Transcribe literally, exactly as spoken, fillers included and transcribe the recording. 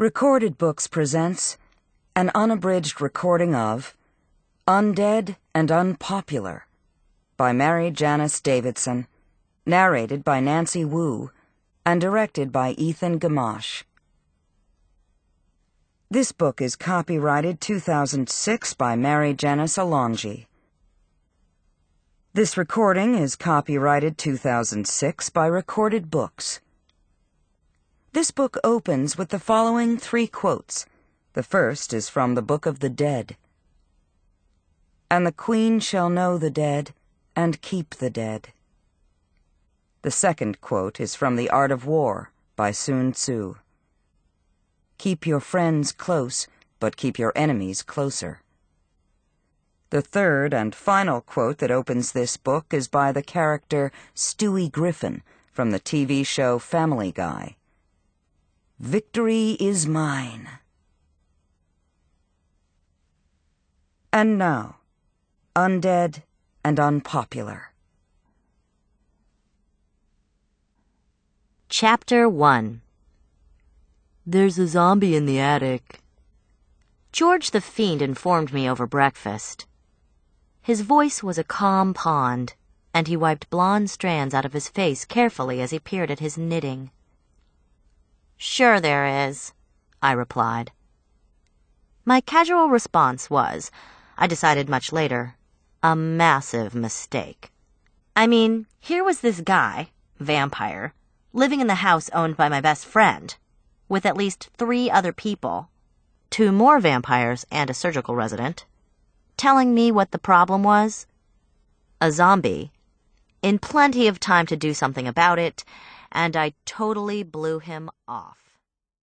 Recorded Books presents an unabridged recording of Undead and Unpopular by Mary Janice Davidson, narrated by Nancy Wu, and directed by Ethan Gamache. This book is copyrighted two thousand six by Mary Janice Alonji. This recording is copyrighted two thousand six by Recorded Books. This book opens with the following three quotes. The first is from the Book of the Dead. "And the Queen shall know the dead, and keep the dead." The second quote is from The Art of War by Sun Tzu. "Keep your friends close, but keep your enemies closer." The third and final quote that opens this book is by the character Stewie Griffin from the T V show Family Guy. "Victory is mine." And now, Undead and Unpopular. Chapter one. There's a zombie in the attic. George the Fiend informed me over breakfast. His voice was a calm pond, and he wiped blonde strands out of his face carefully as he peered at his knitting. "Sure there is," I replied. My casual response was, I decided much later, a massive mistake. I mean, here was this guy, vampire, living in the house owned by my best friend, with at least three other people, two more vampires and a surgical resident, telling me what the problem was? A zombie, in plenty of time to do something about it, and I totally blew him off.